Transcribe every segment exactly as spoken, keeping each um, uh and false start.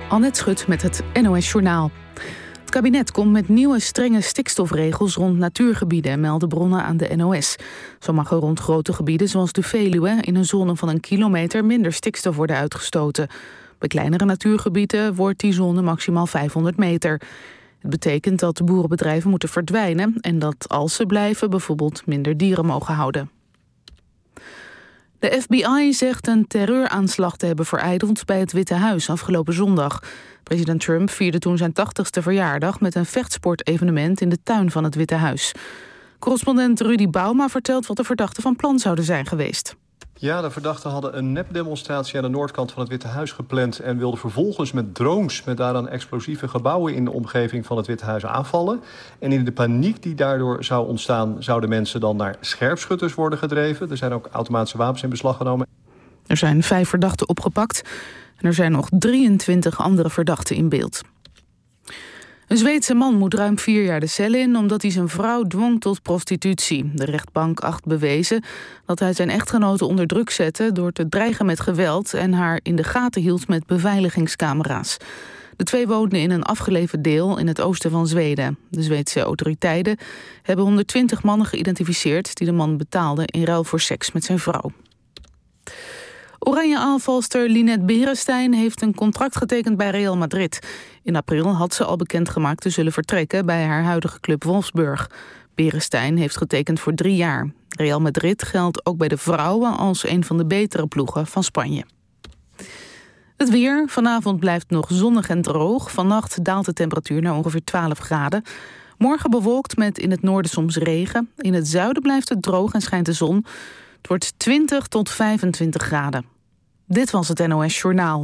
Annette Schut met het N O S Journaal. Het kabinet komt met nieuwe strenge stikstofregels rond natuurgebieden, melden bronnen aan de N O S. Zo mag er rond grote gebieden zoals de Veluwe in een zone van een kilometer minder stikstof worden uitgestoten. Bij kleinere natuurgebieden wordt die zone maximaal vijfhonderd meter. Het betekent dat de boerenbedrijven moeten verdwijnen en dat als ze blijven bijvoorbeeld minder dieren mogen houden. De F B I zegt een terreuraanslag te hebben verijdeld bij het Witte Huis afgelopen zondag. President Trump vierde toen zijn tachtigste verjaardag met een vechtsportevenement in de tuin van het Witte Huis. Correspondent Rudy Bauma vertelt wat de verdachten van plan zouden zijn geweest. Ja, de verdachten hadden een nepdemonstratie aan de noordkant van het Witte Huis gepland en wilden vervolgens met drones met daaraan explosieve gebouwen in de omgeving van het Witte Huis aanvallen. En in de paniek die daardoor zou ontstaan, zouden mensen dan naar scherpschutters worden gedreven. Er zijn ook automatische wapens in beslag genomen. Er zijn vijf verdachten opgepakt en er zijn nog drieëntwintig andere verdachten in beeld. Een Zweedse man moet ruim vier jaar de cel in omdat hij zijn vrouw dwong tot prostitutie. De rechtbank acht bewezen dat hij zijn echtgenote onder druk zette door te dreigen met geweld en haar in de gaten hield met beveiligingscamera's. De twee woonden in een afgelegen deel in het oosten van Zweden. De Zweedse autoriteiten hebben honderdtwintig mannen geïdentificeerd die de man betaalden in ruil voor seks met zijn vrouw. Oranje-aanvalster Linette Beresteyn heeft een contract getekend bij Real Madrid. In april had ze al bekendgemaakt te zullen vertrekken bij haar huidige club Wolfsburg. Beresteyn heeft getekend voor drie jaar. Real Madrid geldt ook bij de vrouwen als een van de betere ploegen van Spanje. Het weer. Vanavond blijft nog zonnig en droog. Vannacht daalt de temperatuur naar ongeveer twaalf graden. Morgen bewolkt met in het noorden soms regen. In het zuiden blijft het droog en schijnt de zon. Het wordt twintig tot vijfentwintig graden. Dit was het N O S Journaal.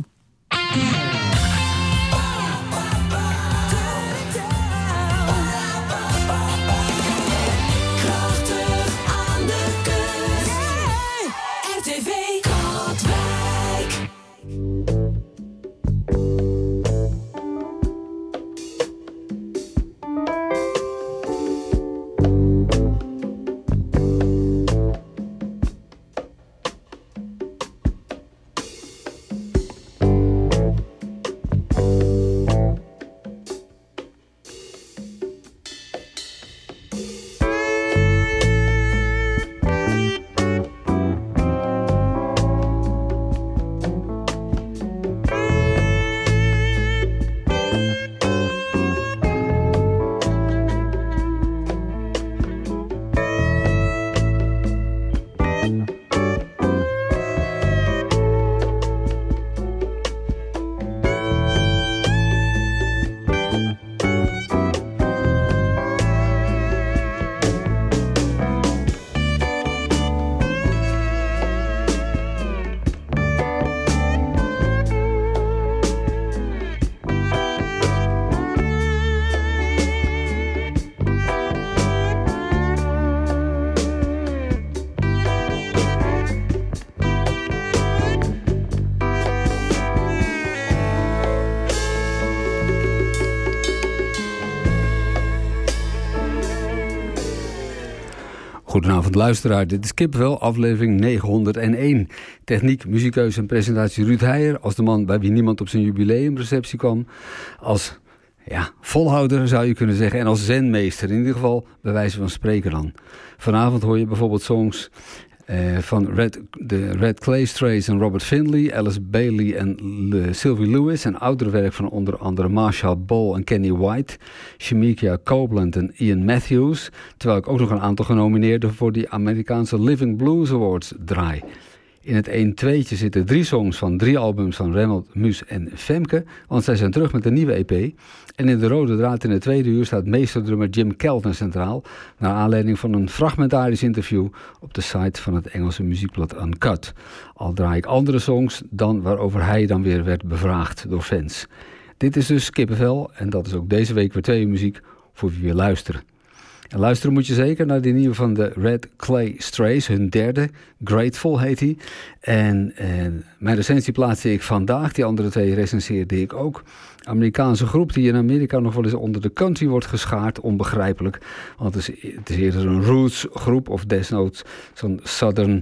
Goedenavond luisteraar, dit is Kippenvel, aflevering negenhonderdéén. Techniek, muziekkeuze en presentatie Ruud Heijer, als de man bij wie niemand op zijn jubileumreceptie kwam. Als ja, volhouder zou je kunnen zeggen en als zenmeester, in ieder geval bij wijze van spreken dan. Vanavond hoor je bijvoorbeeld songs uh, van Red, de Red Clay Strays en Robert Findlay, Alice Bailey en Le, Sylvie Lewis en oudere werk van onder andere Marshall Ball en Kenny White, Shemekia Copeland en Ian Matthews, terwijl ik ook nog een aantal genomineerden voor die Amerikaanse Living Blues Awards draai. In het een-tweetje zitten drie songs van drie albums van Remmelt, Muus en Femke, want zij zijn terug met een nieuwe E P. En in de rode draad in het tweede uur staat meesterdrummer Jim Keltner centraal, naar aanleiding van een fragmentarisch interview op de site van het Engelse muziekblad Uncut. Al draai ik andere songs dan waarover hij dan weer werd bevraagd door fans. Dit is dus Kippenvel en dat is ook deze week weer twee muziek voor wie wil luisteren. En luisteren moet je zeker naar die nieuwe van de Red Clay Strays, hun derde, Grateful heet die. En, en mijn recensie plaatste ik vandaag, die andere twee recenseerde ik ook. Amerikaanse groep die in Amerika nog wel eens onder de country wordt geschaard, onbegrijpelijk. Want het is, het is eerder een roots groep of desnoods zo'n southern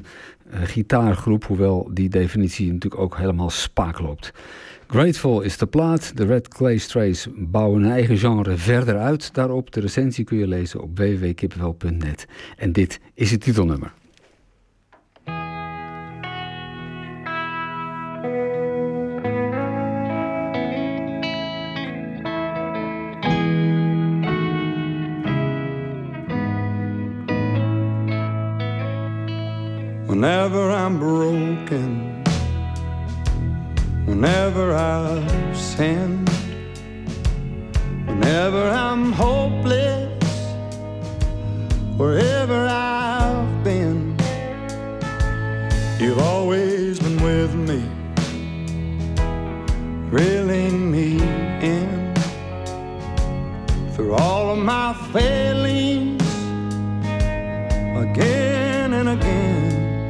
uh, gitaargroep, hoewel die definitie natuurlijk ook helemaal spaak loopt. Grateful is de plaat. De Red Clay Strays bouwen hun eigen genre verder uit daarop. De recensie kun je lezen op w w w punt kippenvel punt net. En dit is het titelnummer. Whenever I'm broken, whenever I've sinned, whenever I'm hopeless, wherever I've been, you've always been with me, reeling me in. Through all of my failings, again and again,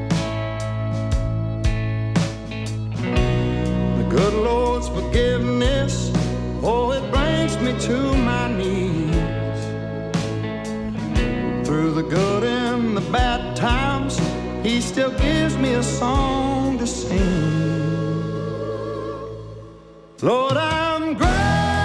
good Lord's forgiveness, oh, it brings me to my knees. Through the good and the bad times, He still gives me a song to sing. Lord, I'm grateful.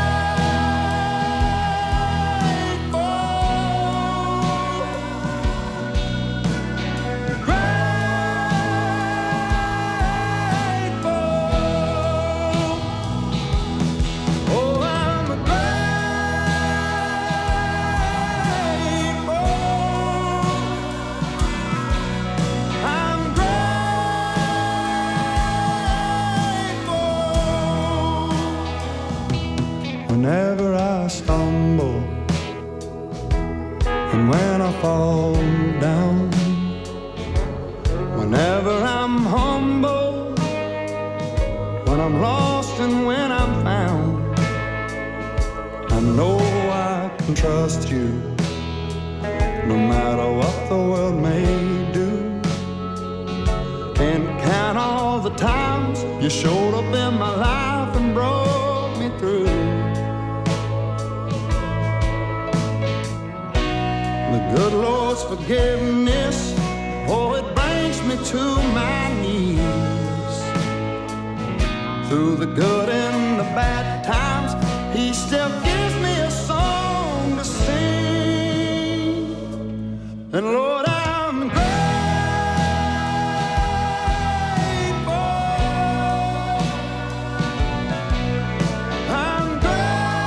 Whenever I stumble and when I fall down, whenever I'm humble, when I'm lost and when I'm found, I know I can trust you no matter what the world may do. Can't count all the times you showed up in my life and brought me through. The good Lord's forgiveness, oh, it brings me to my knees. Through the good and the bad times, He still gives me a song to sing. And Lord, I'm grateful. I'm grateful.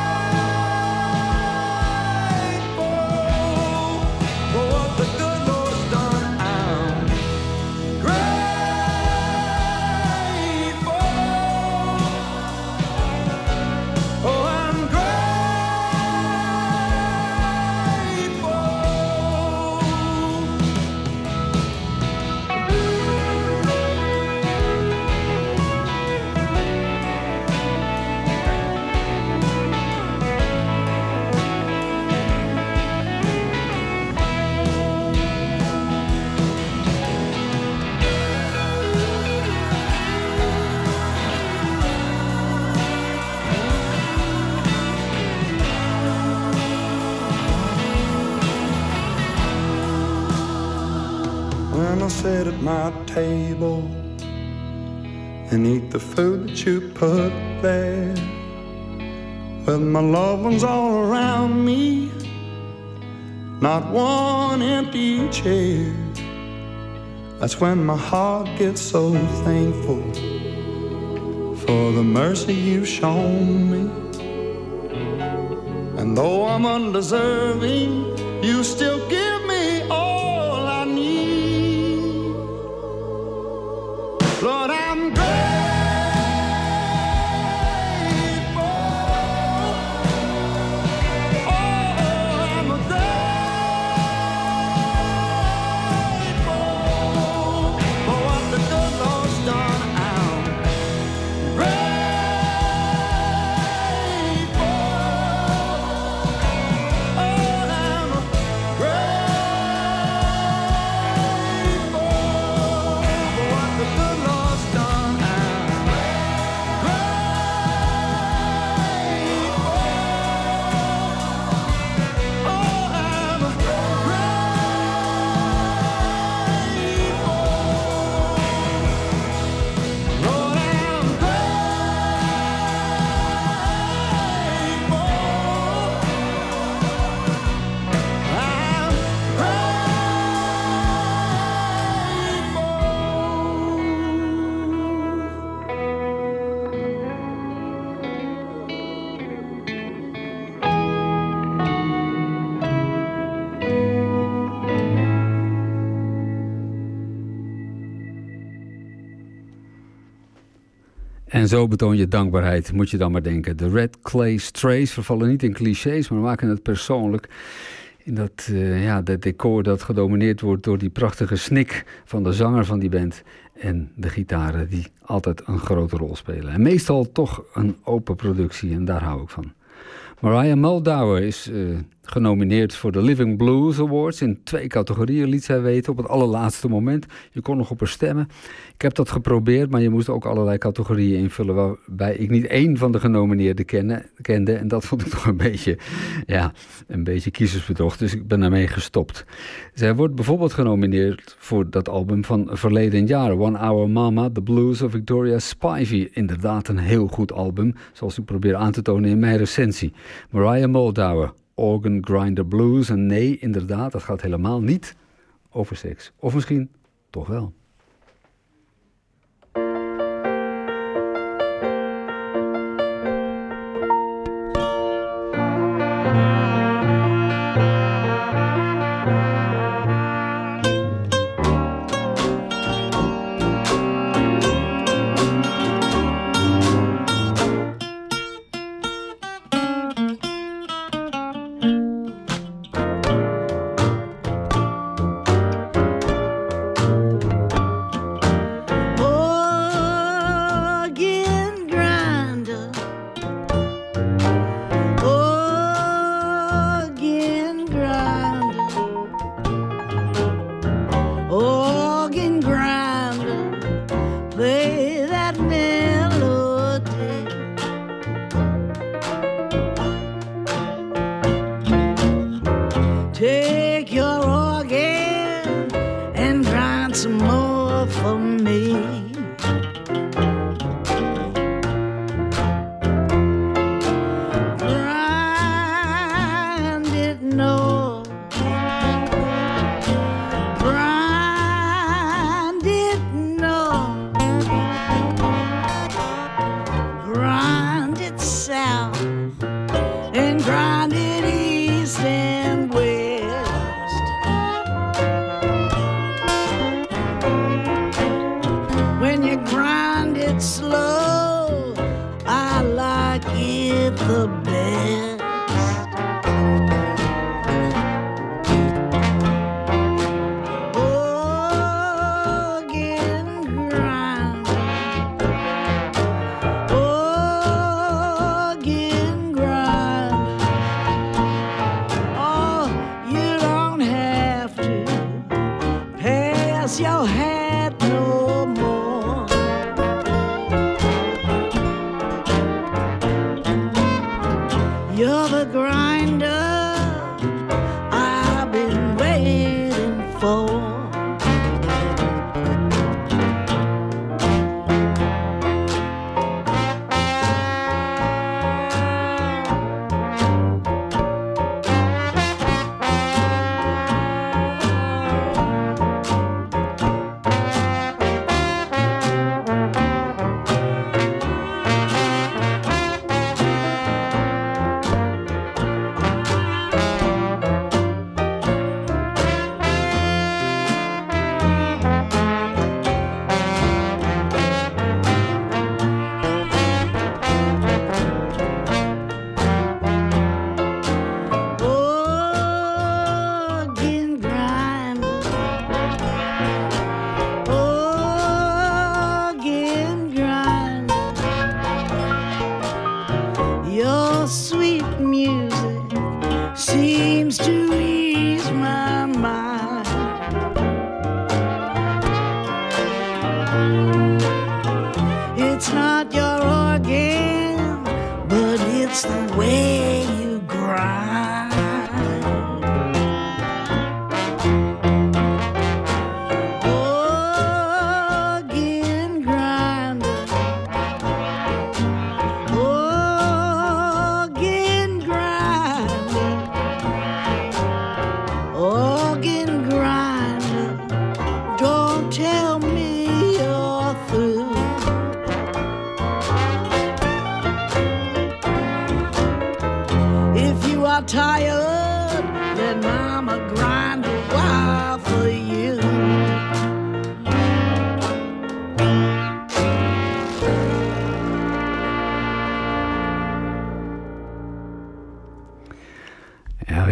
When I sit at my table and eat the food that you put there, with my loved ones all around me, not one empty chair, that's when my heart gets so thankful for the mercy you've shown me. And though I'm undeserving, you still give me all I need. Lord, I'm grateful. Grateful. En zo betoon je dankbaarheid, moet je dan maar denken. De Red Clay Strays vervallen niet in clichés, maar maken het persoonlijk. In dat, uh, ja, dat decor dat gedomineerd wordt door die prachtige snik van de zanger van die band. En de gitaren die altijd een grote rol spelen. En meestal toch een open productie en daar hou ik van. Mariah Muldaur is uh, genomineerd voor de Living Blues Awards. In twee categorieën liet zij weten op het allerlaatste moment. Je kon nog op haar stemmen. Ik heb dat geprobeerd, maar je moest ook allerlei categorieën invullen waarbij ik niet één van de genomineerden kende. kende en dat vond ik toch een beetje, ja, een beetje kiezersbedrog. Dus ik ben daarmee gestopt. Zij wordt bijvoorbeeld genomineerd voor dat album van verleden jaar. One Hour Mama, The Blues of Victoria Spivey. Inderdaad een heel goed album, zoals ik probeer aan te tonen in mijn recensie. Mariah Muldaur, Organ Grinder Blues. En nee, inderdaad, dat gaat helemaal niet over seks. Of misschien toch wel.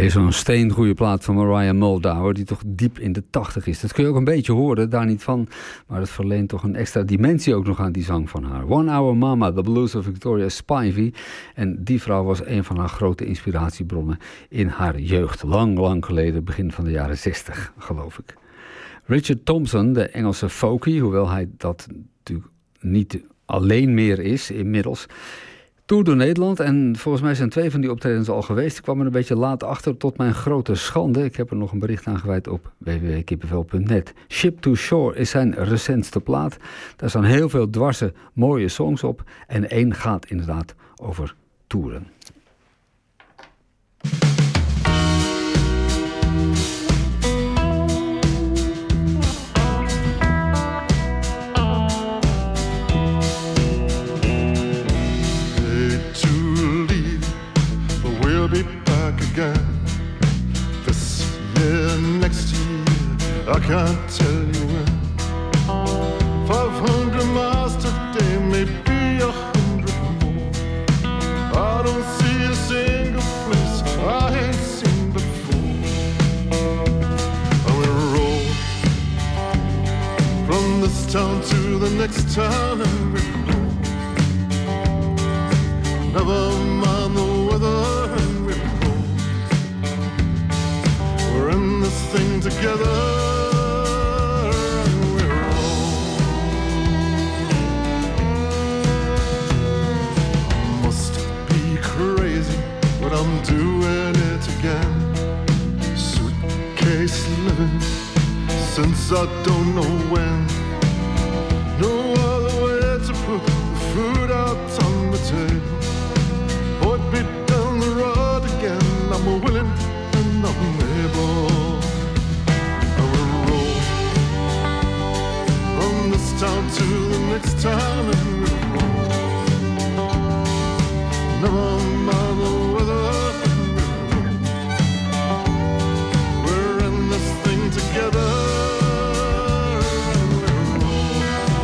Weer zo'n steengoede plaat van Mariah Muldaur, die toch diep in de tachtig is. Dat kun je ook een beetje horen, daar niet van. Maar het verleent toch een extra dimensie ook nog aan die zang van haar. One Hour Mama, The Blues of Victoria Spivey. En die vrouw was een van haar grote inspiratiebronnen in haar jeugd. Lang, lang geleden, begin van de jaren zestig, geloof ik. Richard Thompson, de Engelse folkie, hoewel hij dat natuurlijk niet alleen meer is inmiddels, toer door Nederland en volgens mij zijn twee van die optredens al geweest. Ik kwam er een beetje laat achter, tot mijn grote schande. Ik heb er nog een bericht aan gewijd op w w w punt kippenvel punt net. Ship to Shore is zijn recentste plaat. Daar staan heel veel dwarse mooie songs op en één gaat inderdaad over toeren. This year, next year, I can't tell you when. Five hundred miles today, maybe a hundred more. I don't see a single place I ain't seen before. I will roll from this town to the next town and we roll. Never mind the weather. Thing together and we're all. I must be crazy, but I'm doing it again. Suitcase living since I don't know when. No other way to put the food out on the table. Point me down the road again, I'm willing and I'm able. Town to the next town and we'll roll. Never mind the weather and we'll roll. We're in this thing together and we'll roll.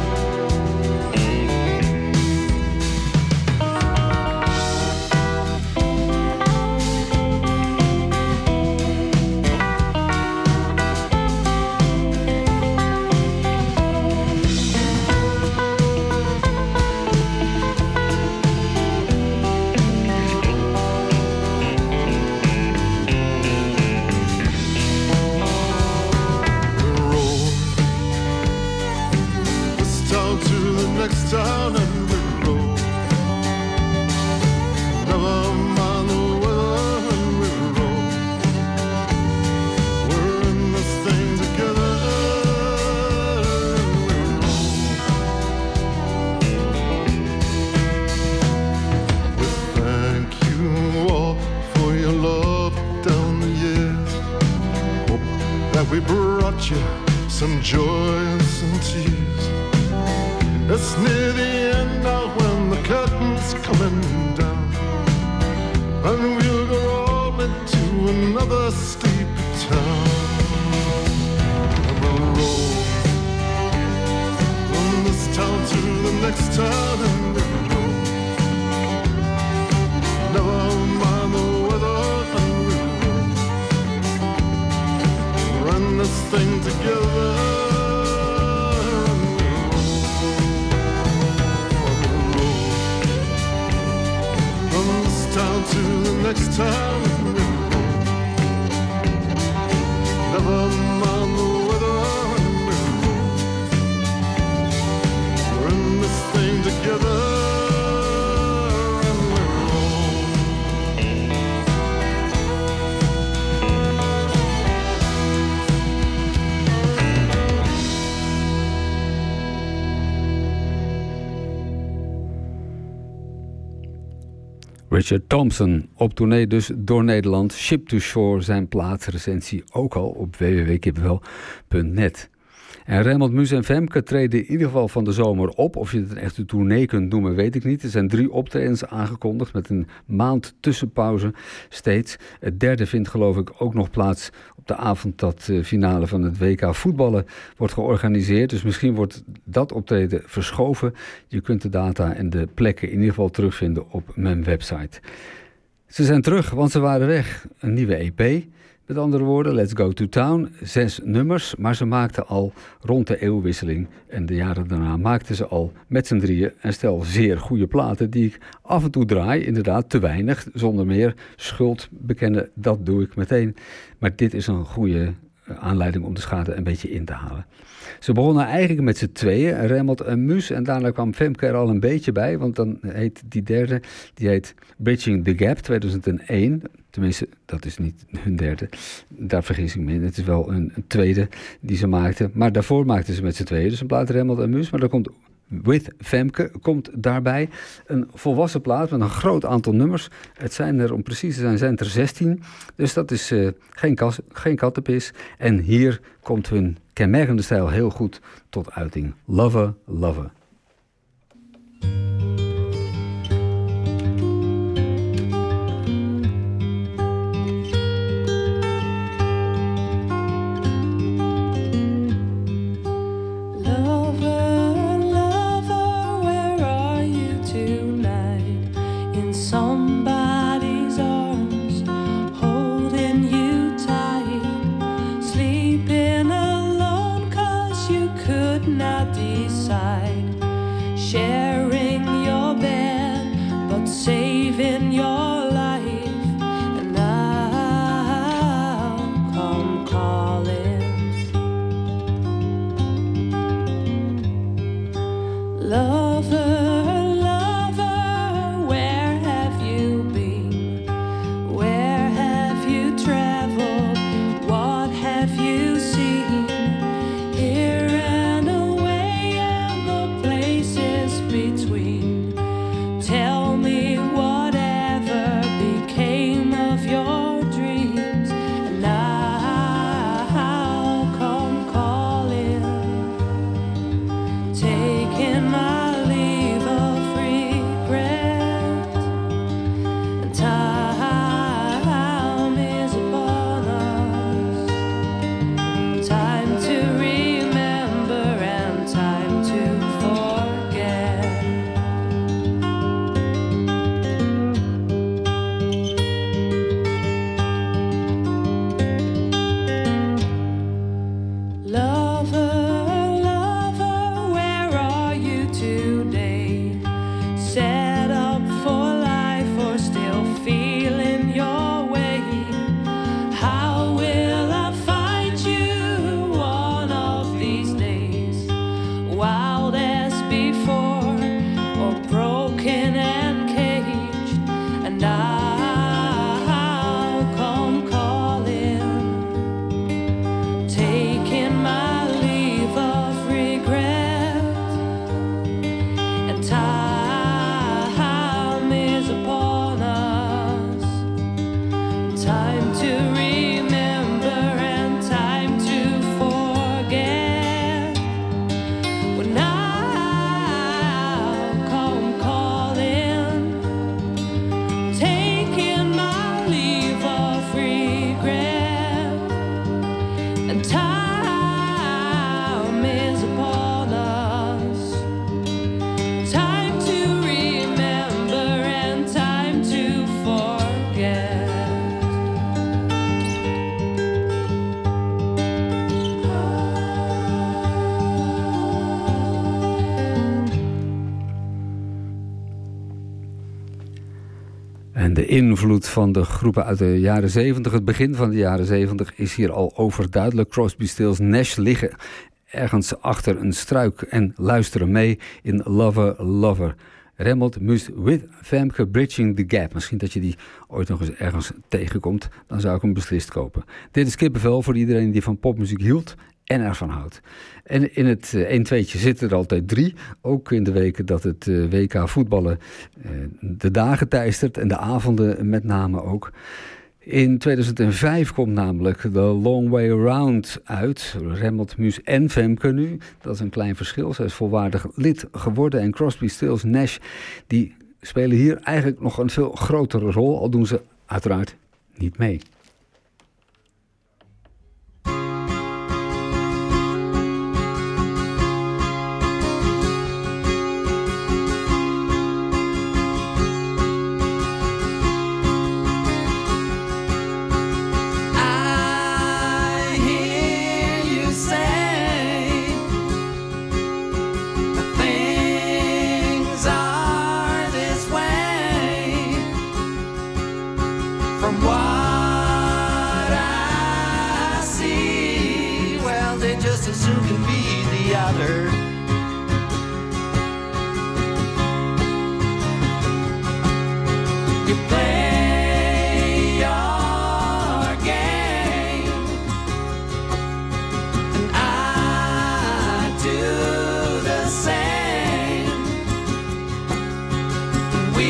Next town and we roll. Never mind the weather and we roll. We're in this thing together and we roll. We thank you all for your love down the years. Hope that we brought you some joy and some tears. It's near the end now when the curtain's coming down, and we'll go all into another sleepy town. And we'll roll from this town to the next town and we'll roll. Never mind the weather and we'll roll. Run this thing together. Town to the next town and we'll roll. Never mind the weather and we'll roll. We're in this thing together and we'll roll. Richard Thompson, op tournee dus door Nederland. Ship to Shore, zijn plaatsrecensie ook al op w w w punt kippenvel punt net. En Rijnmond Muse en Femke treden in ieder geval van de zomer op. Of je het een echte tournee kunt noemen, weet ik niet. Er zijn drie optredens aangekondigd met een maand tussenpauze steeds. Het derde vindt geloof ik ook nog plaats op de avond dat de finale van het W K voetballen wordt georganiseerd. Dus misschien wordt dat optreden verschoven. Je kunt de data en de plekken in ieder geval terugvinden op mijn website. Ze zijn terug, want ze waren weg. Een nieuwe E P, met andere woorden, Let's Go to Town. Zes nummers, maar ze maakten al rond de eeuwwisseling en de jaren daarna maakten ze al met z'n drieën een stel zeer goede platen die ik af en toe draai. Inderdaad, te weinig, zonder meer schuld bekennen, dat doe ik meteen. Maar dit is een goede aanleiding om de schade een beetje in te halen. Ze begonnen eigenlijk met z'n tweeën, Remmelt en Muus. En daarna kwam Femke er al een beetje bij, want dan heet die derde, die heet Bridging the Gap tweeduizend één. Tenminste, dat is niet hun derde. Daar vergis ik me in. Het is wel een, een tweede die ze maakten. Maar daarvoor maakten ze met z'n tweeën. Dus een plaat Remmelt en Muus. Maar dan komt With Femke, komt daarbij een volwassen plaat met een groot aantal nummers. Het zijn er, om precies te zijn, zijn het er zestien. Dus dat is uh, geen, kas, geen kattenpis. En hier komt hun kenmerkende stijl heel goed tot uiting. Lover, Lover. De invloed van de groepen uit de jaren zeventig, het begin van de jaren zeventig, is hier al overduidelijk. Crosby, Stills, Nash liggen ergens achter een struik en luisteren mee in Lover, Lover. Remmelt, Muus, With Femke, Bridging the Gap. Misschien dat je die ooit nog eens ergens tegenkomt, dan zou ik hem beslist kopen. Dit is kippenvel voor iedereen die van popmuziek hield en ervan houdt. En in het een-tweetje zitten er altijd drie. Ook in de weken dat het W K voetballen de dagen teistert en de avonden met name ook. In tweeduizend vijf komt namelijk The Long Way Around uit. Remmelt, Muus en Femke nu. Dat is een klein verschil. Zij is volwaardig lid geworden. En Crosby, Stills, Nash, die spelen hier eigenlijk nog een veel grotere rol. Al doen ze uiteraard niet mee. they just as soon can be the other. You play your game, and I do the same. We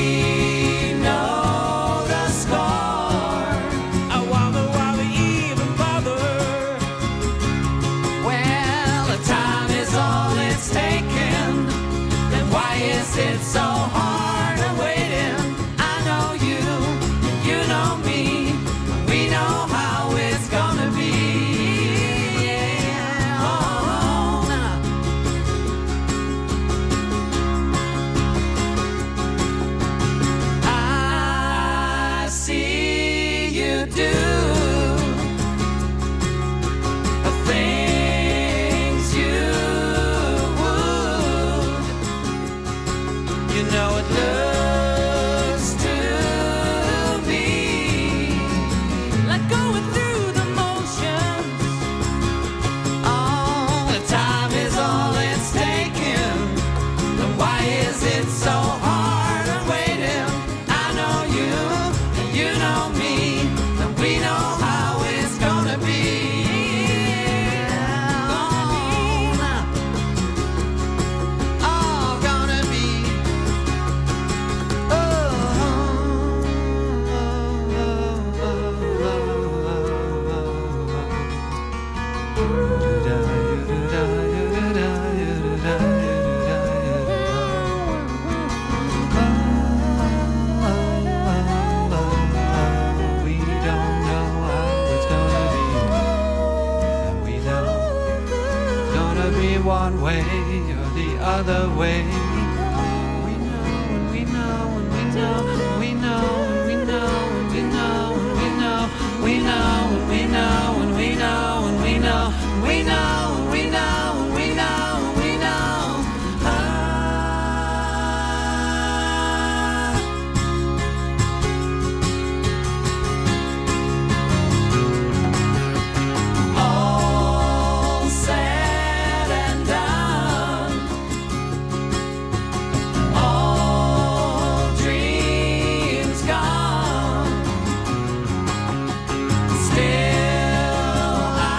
know the score. I wonder why we even bother. Well, the time is all it's taken. Then why is it so hard and waiting? I know you, you know me. We know how it's gonna be. Yeah. Oh, nah. I see you do the things you would. You know it looks to me like going through the motions. Oh, the time is all it's taken. Then why is it so hard and waiting? I know you, and you know me, and we know how it's gonna be. All gonna be. We don't know how it's gonna be, and we know gonna be one way or the other way. We know and we know and we know, we know and we know and we know and we know, we know and we know and we know and we know, we know and we know and we know and we know. Ah. All said and done, all dreams gone. Still I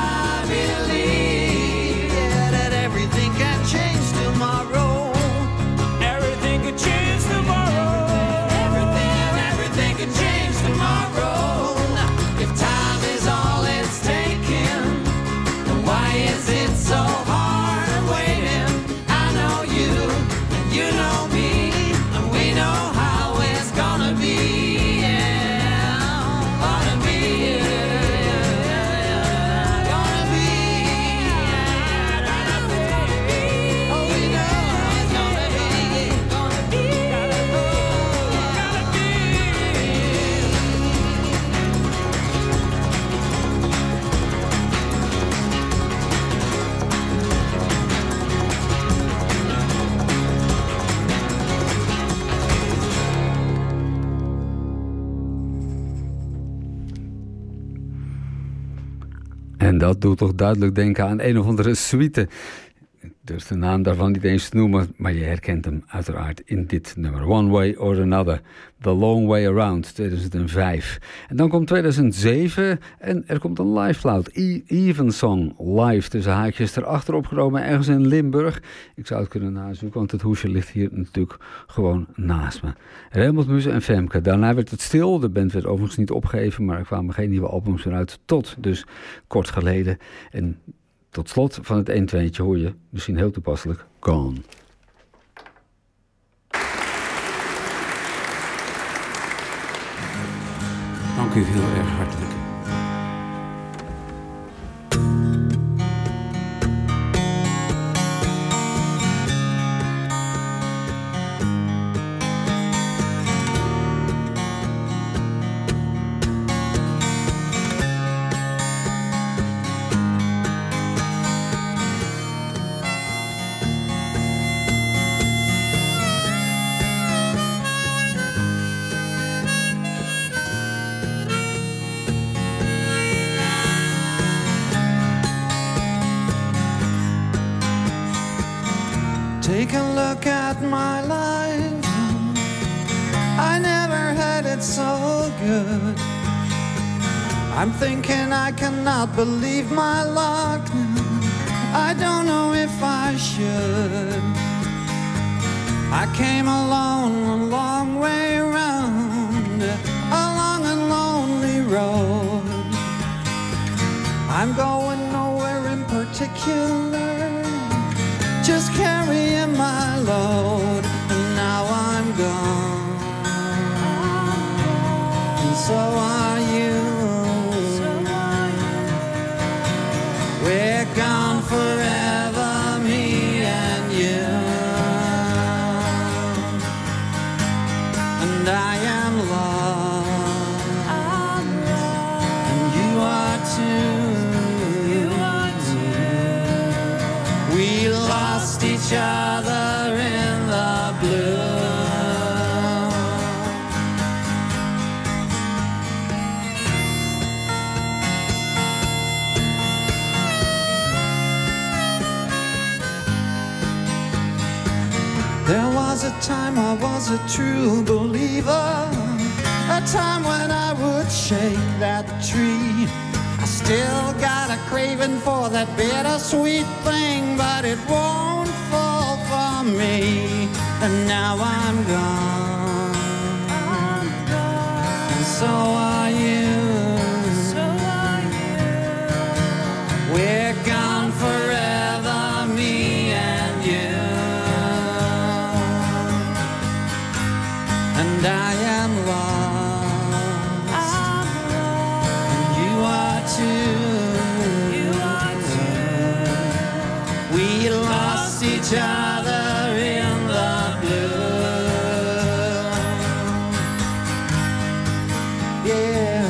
believe that everything can change tomorrow. Everything could change tomorrow. Everything, everything could change tomorrow. If time is all it's taken, then why is it so hard and waiting? I know you, and you know me, and we know how it's gonna be. Yeah, gonna be, yeah, gonna be, yeah, gonna be. Oh, we know it's gonna be, gonna be, gotta be, gotta be. En dat doet toch duidelijk denken aan een of andere suite. Ik durf de naam daarvan niet eens te noemen, maar je herkent hem uiteraard in dit nummer. One Way or Another, The Long Way Around, tweeduizend vijf. En dan komt tweeduizend zeven en er komt een live cloud. E- Evensong live, tussen haakjes erachter opgenomen, ergens in Limburg. Ik zou het kunnen nazoeken, want het hoesje ligt hier natuurlijk gewoon naast me. Raymond Muse en Femke. Daarna werd het stil. De band werd overigens niet opgegeven, maar er kwamen geen nieuwe albums meer uit. Tot dus kort geleden. En tot slot van het een-tweetje hoor je, misschien heel toepasselijk, Gone. Dank u heel erg hartelijk. Take a look at my life. I never had it so good. I'm thinking I cannot believe my luck now. I don't know if I should. I came alone a long way round, along a lonely road. I'm going nowhere in particular, just carrying my load, and now I'm gone, and so are you. We're gone forever, me and you, and I am lost, and you are too. We lost each other in the blue. There was a time I was a true believer, a time when I would shake that tree. I still got a craving for that bittersweet thing, but it won't fall for me. And now I'm gone, I'm gone. And so are you. So are you. We're gone forever, me and you. And I am lost, I'm lost. And you are too. You are too. We lost each other in the blue. Yeah.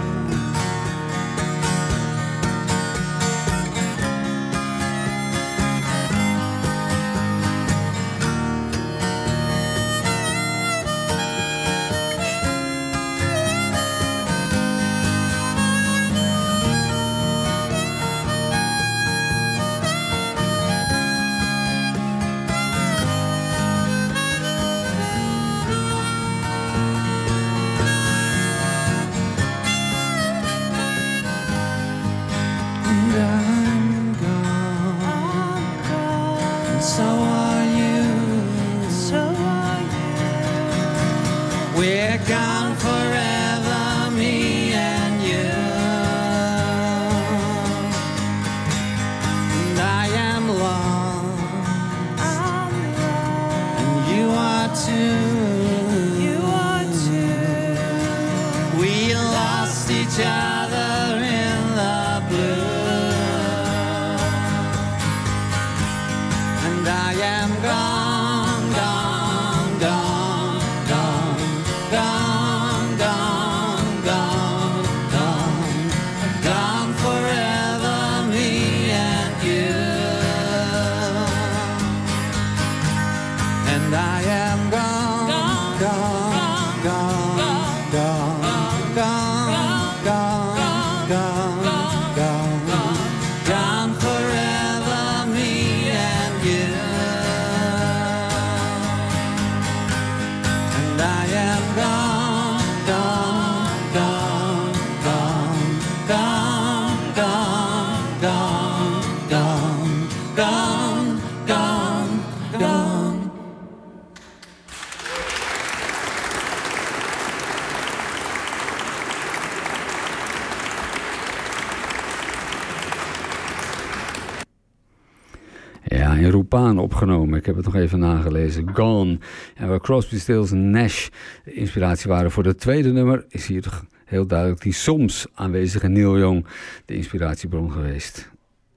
Ja, in Rupaan opgenomen. Ik heb het nog even nagelezen. Gone. En waar Crosby, Stills en Nash de inspiratie waren voor het tweede nummer, is hier toch heel duidelijk die soms aanwezige Neil Young de inspiratiebron geweest.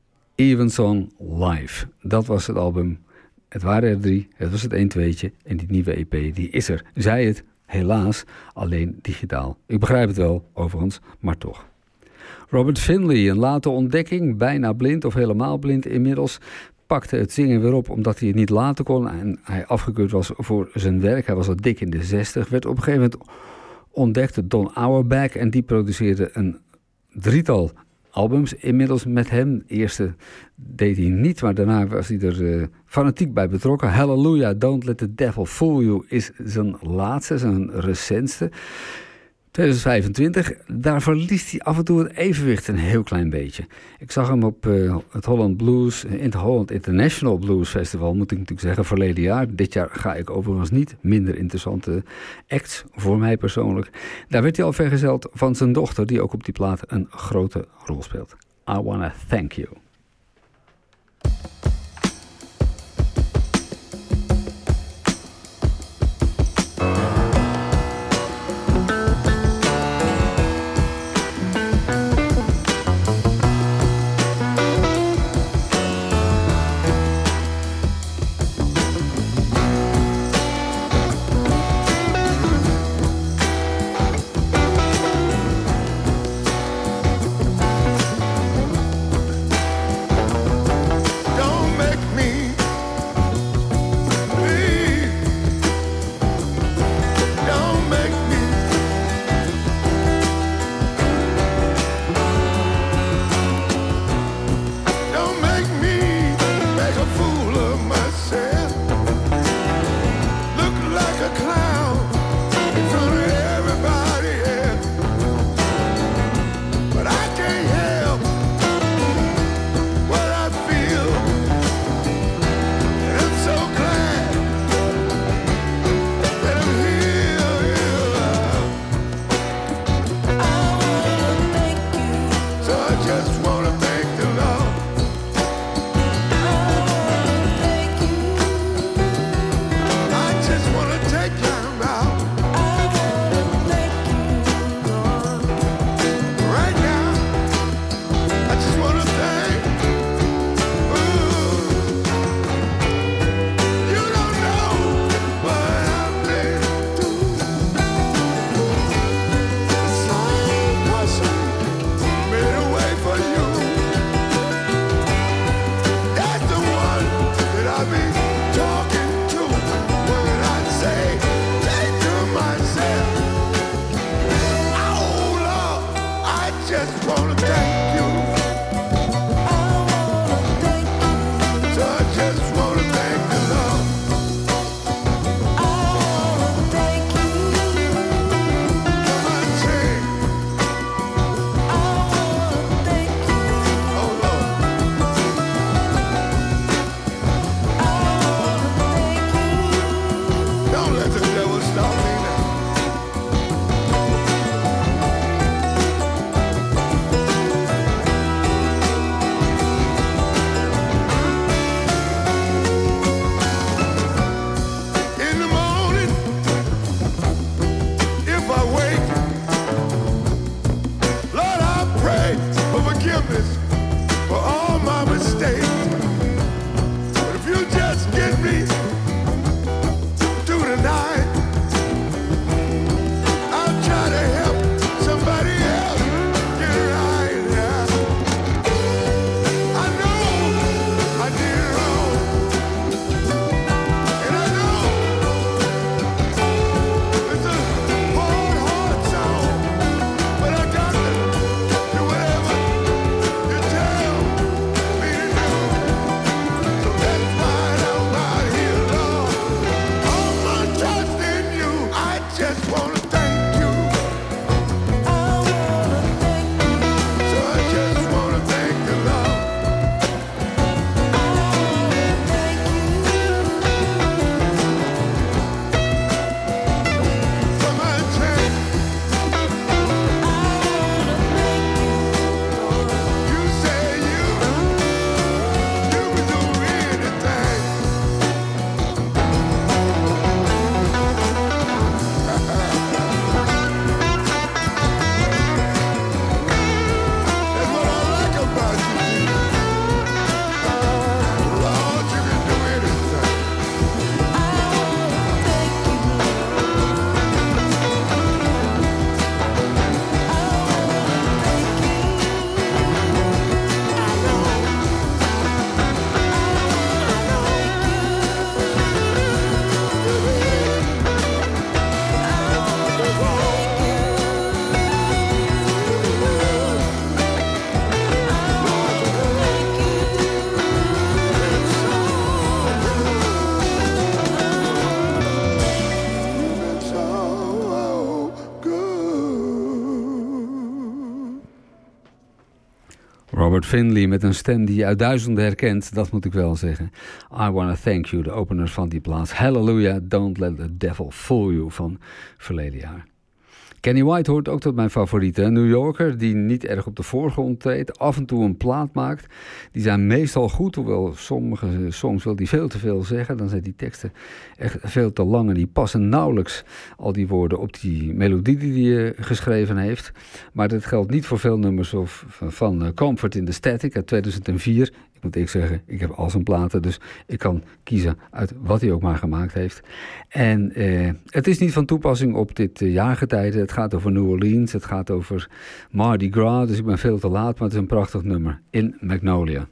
Evensong Live. Dat was het album. Het waren er drie. Het was het één tweetje. En die nieuwe E P, die is er. Zij het, helaas, alleen digitaal. Ik begrijp het wel, overigens, maar toch. Robert Finley, een late ontdekking, bijna blind of helemaal blind inmiddels, pakte het zingen weer op omdat hij het niet laten kon en hij afgekeurd was voor zijn werk. Hij was al dik in de zestig. Werd op een gegeven moment ontdekt Don Auerbach en die produceerde een drietal albums inmiddels met hem. De eerste deed hij niet, maar daarna was hij er uh, fanatiek bij betrokken. Hallelujah, Don't Let the Devil Fool You is zijn laatste, zijn recentste. twintig vijfentwintig, daar verliest hij af en toe het evenwicht een heel klein beetje. Ik zag hem op uh, het Holland Blues, in het Holland International Blues Festival, moet ik natuurlijk zeggen, verleden jaar. Dit jaar ga ik overigens niet. Minder interessante acts, voor mij persoonlijk. Daar werd hij al vergezeld van zijn dochter, die ook op die plaat een grote rol speelt. I Wanna Thank You. Finley met een stem die je uit duizenden herkent, dat moet ik wel zeggen. I Wanna Thank You, de opener van die plaats. Hallelujah, Don't Let the Devil Fool You van verleden jaar. Kenny White hoort ook tot mijn favorieten. Een New Yorker die niet erg op de voorgrond treedt, af en toe een plaat maakt. Die zijn meestal goed, hoewel sommige songs wil die veel te veel zeggen. Dan zijn die teksten echt veel te lang en die passen nauwelijks al die woorden op die melodie die hij geschreven heeft. Maar dat geldt niet voor veel nummers of van Comfort in the Static uit tweeduizend vier. Ik moet ik zeggen, ik heb al zijn platen, dus ik kan kiezen uit wat hij ook maar gemaakt heeft. En eh, het is niet van toepassing op dit uh, jaargetijde. Het gaat over New Orleans, het gaat over Mardi Gras, dus ik ben veel te laat, maar het is een prachtig nummer. In Magnolia.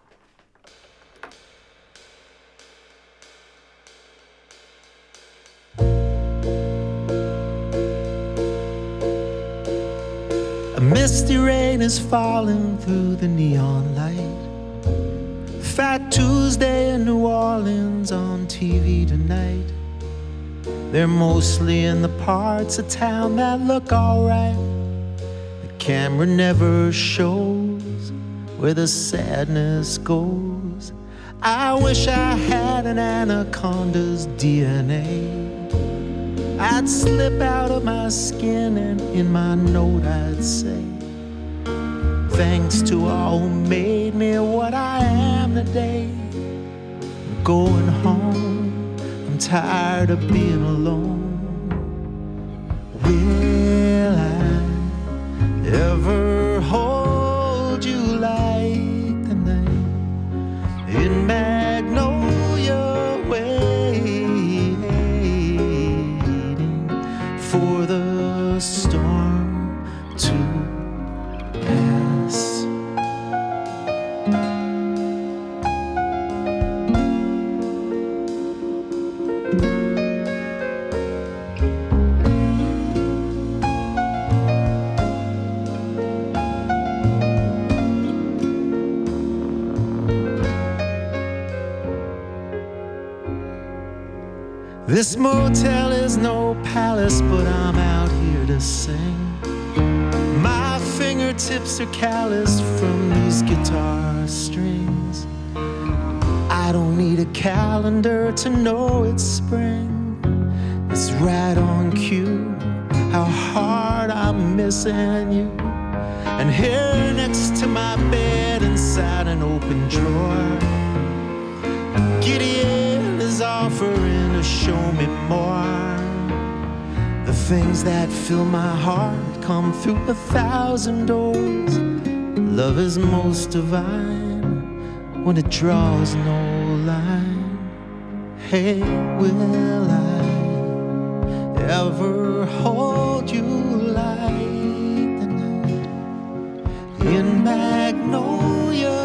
A misty rain is falling through the neon light. Fat Tuesday in New Orleans on T V tonight. They're mostly in the parts of town that look alright. The camera never shows where the sadness goes. I wish I had an anaconda's D N A. I'd slip out of my skin and in my note I'd say, thanks to all who made me what I am today. I'm going home, I'm tired of being alone. Will I ever hold you like the night in Magnolia, waiting for the storm to pass? This motel is no palace, but I'm out here to sing. My fingertips are calloused from these guitar strings. I don't need a calendar to know it's spring. It's right on cue, how hard I'm missing you. And here next to my bed inside an open drawer, Gideon is offering to show me more. The things that fill my heart come through a thousand doors. Love is most divine when it draws no line. Hey, will I ever hold you like the night in Magnolia?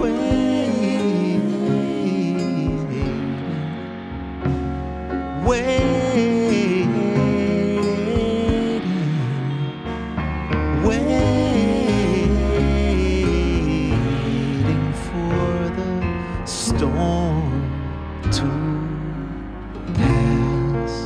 Waiting, waiting for the storm to pass.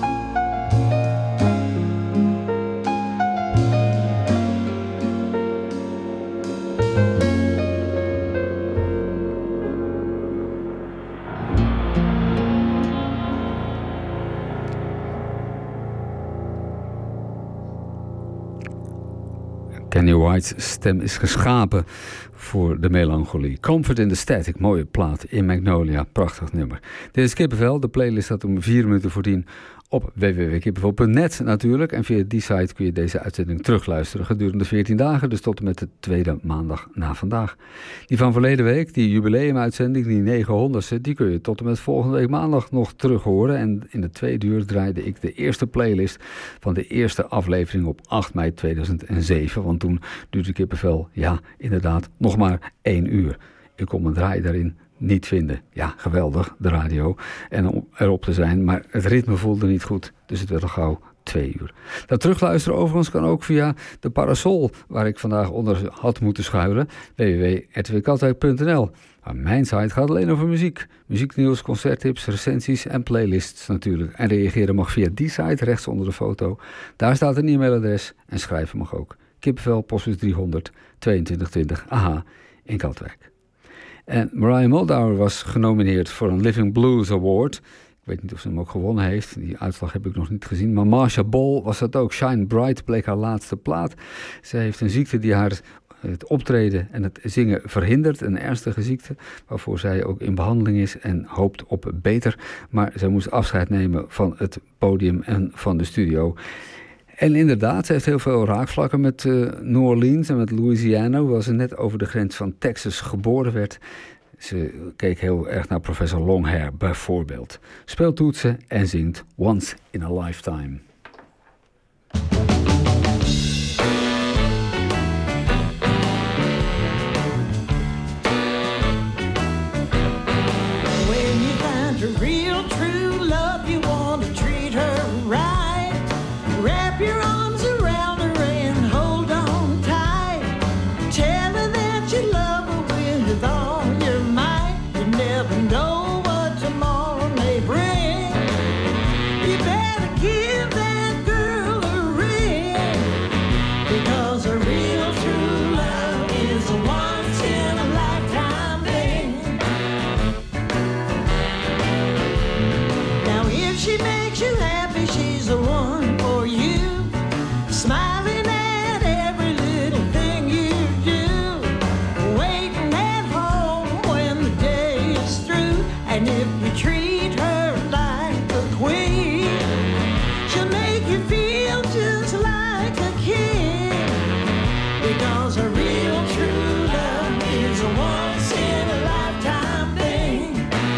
Kenny White's stem is geschapen voor de melancholie. Comfort in the Static, mooie plaat in Magnolia, prachtig nummer. Dit is Kippenvel, de playlist staat om vier minuten voor tien op w w w punt kippenvel punt net natuurlijk. En via die site kun je deze uitzending terugluisteren gedurende veertien dagen, dus tot en met de tweede maandag na vandaag. Die van verleden week, die jubileumuitzending, die negenhonderdste, die kun je tot en met volgende week maandag nog terug horen. En in de tweede uur draaide ik de eerste playlist van de eerste aflevering op acht mei tweeduizend zeven. Want toen duurde Kippenvel, ja, inderdaad, nog maar één uur. Ik kon mijn draai daarin niet vinden. Ja, geweldig, de radio. En om erop te zijn, maar het ritme voelde niet goed. Dus het werd al gauw twee uur. Dat terugluisteren overigens kan ook via de parasol, waar ik vandaag onder had moeten schuilen. w w w punt r t w katwijk punt n l. Maar mijn site gaat alleen over muziek. Muzieknieuws, concerttips, recensies en playlists natuurlijk. En reageren mag via die site, rechts onder de foto. Daar staat een e-mailadres en schrijven mag ook. Kippenvel, postbus driehonderd, tweeëntwintig twintig, A H in Katwijk. En Mariah Muldaur was genomineerd voor een Living Blues Award. Ik weet niet of ze hem ook gewonnen heeft. Die uitslag heb ik nog niet gezien. Maar Marcia Ball was dat ook. Shine Bright bleek haar laatste plaat. Ze heeft een ziekte die haar het optreden en het zingen verhindert. Een ernstige ziekte waarvoor zij ook in behandeling is en hoopt op beter. Maar zij moest afscheid nemen van het podium en van de studio. En inderdaad, ze heeft heel veel raakvlakken met uh, New Orleans en met Louisiana, hoewel ze net over de grens van Texas geboren werd. Ze keek heel erg naar Professor Longhair bijvoorbeeld. Speelt toetsen en zingt Once in a Lifetime. When you find a real true love, you want to treat her right. Wrap your arms around her and hold on tight. Tell her that you love her with all your might. You never know what tomorrow may bring. You better give that girl a ring, because a real true love is a once in a lifetime thing. Now if she makes you happy, she's the one for you. Smiling at every little thing you do, waiting at home when the day is through. And if you treat her like a queen, she'll make you feel just like a king, because a real true love is a once in a lifetime thing.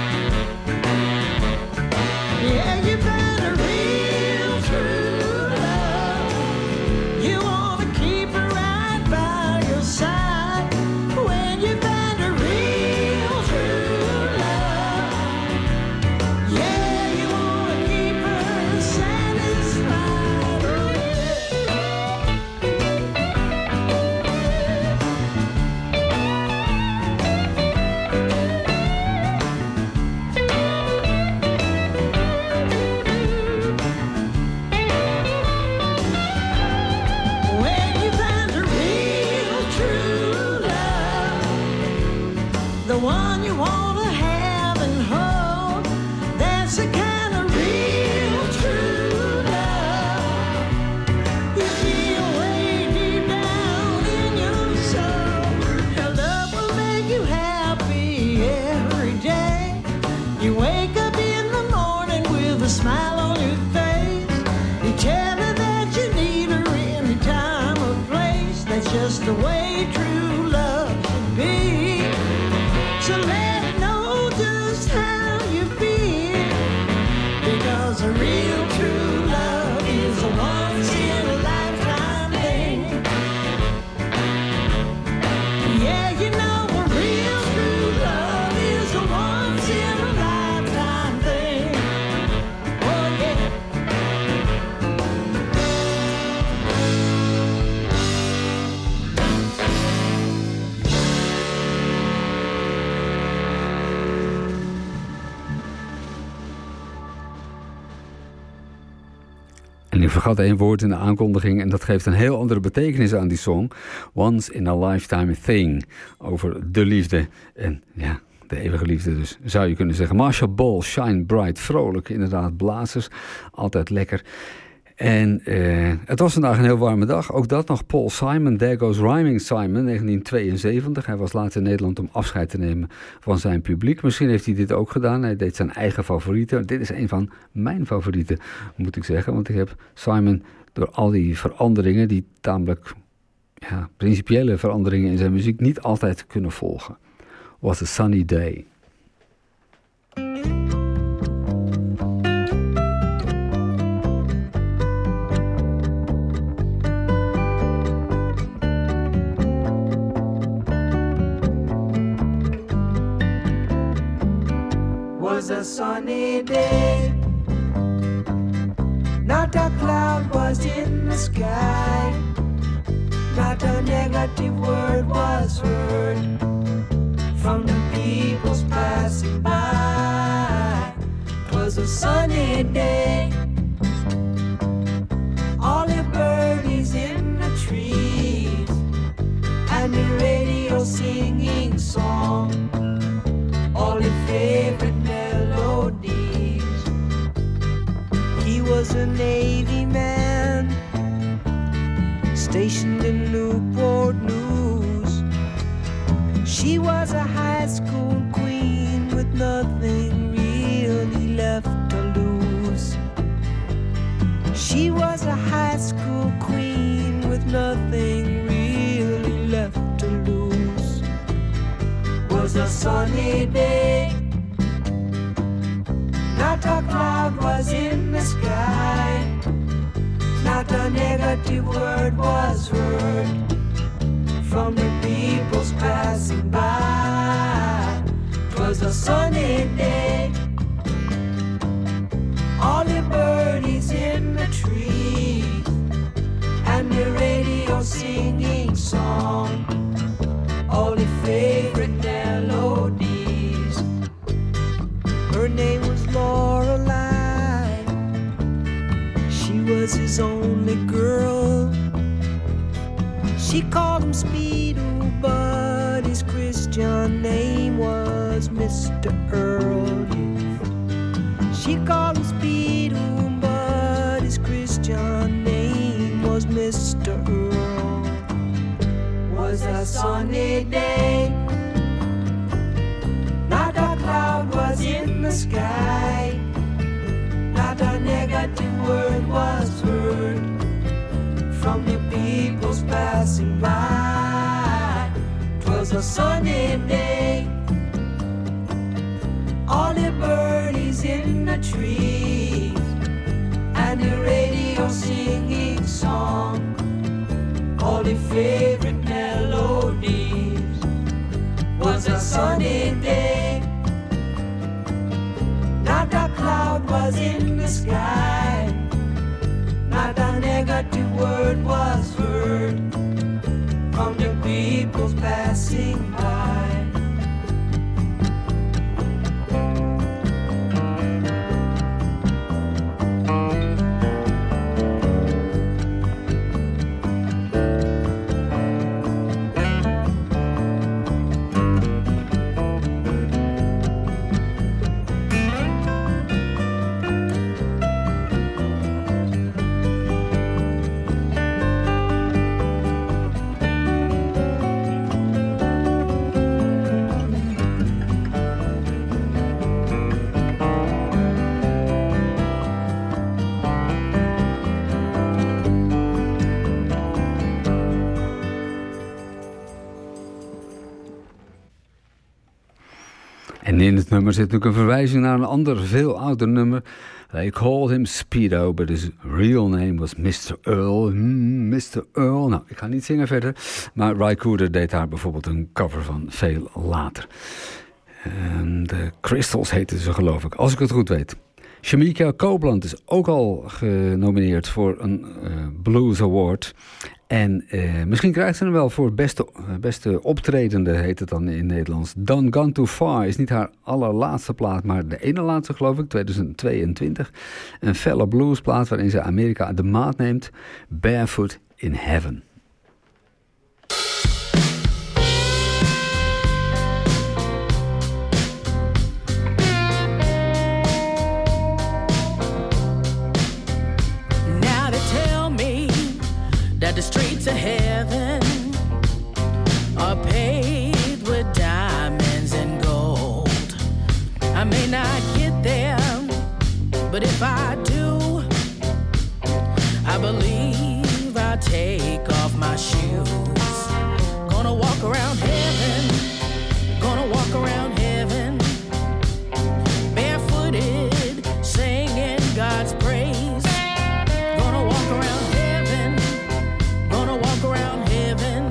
Yeah, you find a real true love, you wanna keep her right by your side. When you find a real true love, yeah, you wanna keep her satisfied. Oh, when you find a real true love, the one you want to have and hold, that's the kind of real true love you feel way deep down in your soul. Your love will make you happy every day. You wake up in the morning with a smile on your face. You tell her that you need her any time or place. That's just the way true love should be. So let her know just how you feel, because a real true love is a once in a lifetime thing. Yeah, you know a real true love is a once in a lifetime thing. Oh yeah. En ik vergat één woord in de aankondiging en dat geeft een heel andere betekenis aan die song. Once in a Lifetime Thing. Over de liefde en ja, de eeuwige liefde dus, zou je kunnen zeggen. Marcia Ball, Shine Bright, vrolijk, inderdaad, blazers, altijd lekker. En eh, het was vandaag een heel warme dag. Ook dat nog. Paul Simon, There Goes Rhyming Simon, negentien tweeënzeventig. Hij was laat in Nederland om afscheid te nemen van zijn publiek. Misschien heeft hij dit ook gedaan. Hij deed zijn eigen favorieten. Dit is een van mijn favorieten, moet ik zeggen. Want ik heb Simon door al die veranderingen, die tamelijk ja, principiële veranderingen in zijn muziek, niet altijd kunnen volgen. Was a sunny day. Was a sunny day, not a cloud was in the sky, not a negative word was heard from the peoples passing by. 'Twas a sunny day, all the birdies in the trees, and the radio singing high school queen with nothing really left to lose. She was a high school queen with nothing really left to lose. Was a sunny day, not a cloud was in the sky, not a negative word was heard from the peoples passing by. 'Twas a sunny day, all the birdies in the trees, and the radio singing song, all the favorite melodies. Her name was Lorelei, she was his only girl. She called him Speedo, but his Christian name was Mister Earl. She called him Speedo, but his Christian name was Mister Earl. Was a sunny day, not a cloud was in the sky, not a negative word was heard from the peoples passing by. 'Twas a sunny day, all the birdies in the trees, and the radio singing song, all the favorite melodies. Was a sunny day, not a cloud was in the sky, not a negative word was heard from the peoples passing by. En in het nummer zit natuurlijk een verwijzing naar een ander, veel ouder nummer. They called him Speedo, but his real name was mister Earl. Mm, mister Earl. Nou, ik ga niet zingen verder. Maar Ry Cooder deed daar bijvoorbeeld een cover van veel later. En de Crystals heten ze, geloof ik, als ik het goed weet. Shamika Copeland is ook al genomineerd voor een uh, Blues Award. En uh, misschien krijgt ze hem wel voor beste, uh, beste optredende, heet het dan in Nederlands. Done Gone Too Far is niet haar allerlaatste plaat, maar de ene laatste, geloof ik, tweeduizend tweeëntwintig. Een felle bluesplaat waarin ze Amerika de maat neemt. Barefoot in Heaven. The streets of heaven are paved with diamonds and gold. I may not get there, but if I do, I believe I'll take off my shoes. Gonna walk around heaven, gonna walk around heaven, barefooted, singing God's praise. Gonna walk around heaven, gonna walk around heaven,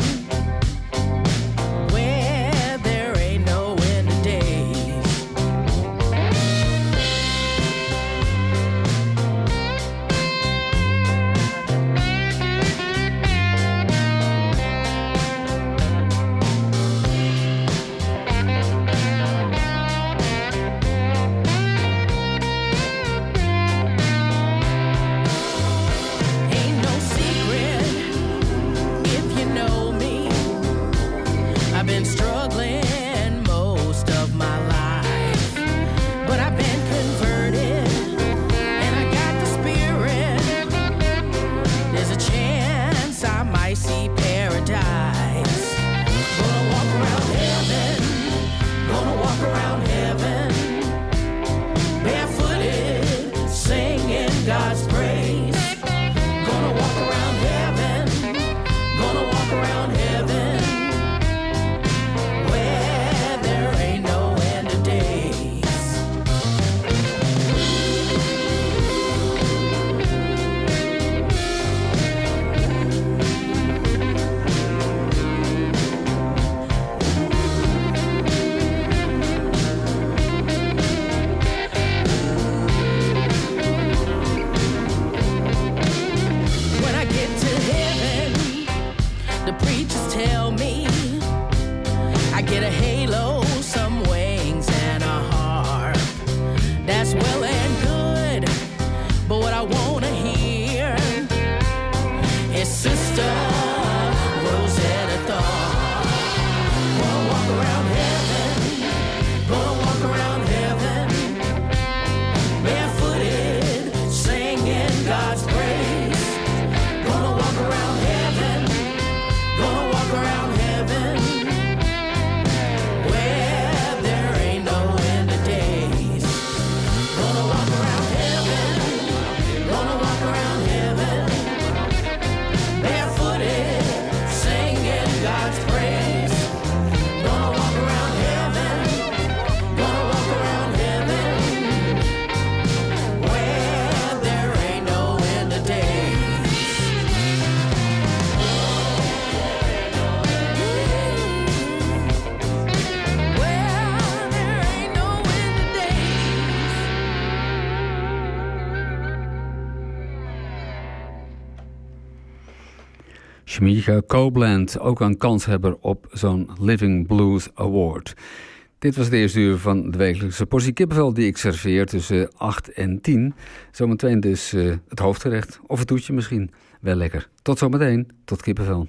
where there ain't no end of days. Shamika Copeland, ook een kanshebber op zo'n Living Blues Award. Dit was het eerste uur van de wekelijkse portie kippenvel die ik serveer tussen acht en tien. Zometeen dus uh, het hoofdgerecht, of het toetje misschien. Wel lekker. Tot zometeen, tot kippenvel.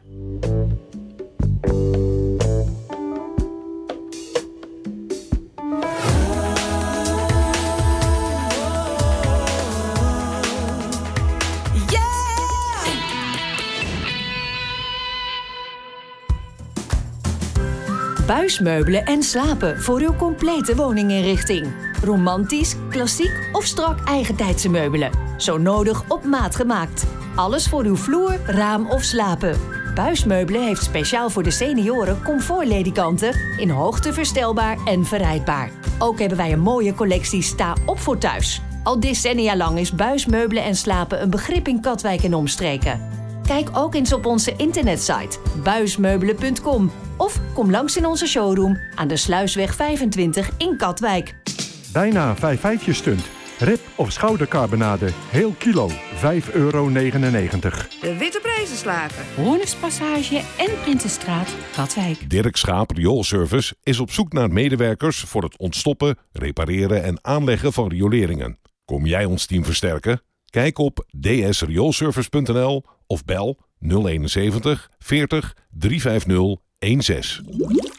Buismeubelen en slapen voor uw complete woninginrichting. Romantisch, klassiek of strak eigentijdse meubelen. Zo nodig op maat gemaakt. Alles voor uw vloer, raam of slapen. Buismeubelen heeft speciaal voor de senioren comfortledikanten in hoogte verstelbaar en verrijdbaar. Ook hebben wij een mooie collectie sta op voor thuis. Al decennia lang is buismeubelen en slapen een begrip in Katwijk en omstreken. Kijk ook eens op onze internetsite buismeubelen punt com of kom langs in onze showroom aan de Sluisweg vijfentwintig in Katwijk. Bijna vijf vijfje stunt. Rib of schoudercarbonade, heel kilo, vijf euro negenennegentig. De Witte Prijzenslager. Hoornerspassage en Prinsenstraat, Katwijk. Dirk Schaap Rioolservice is op zoek naar medewerkers voor het ontstoppen, repareren en aanleggen van rioleringen. Kom jij ons team versterken? Kijk op d s rioolservice punt n l of bel nul eenenzeventig veertig driehonderdvijftig zestien.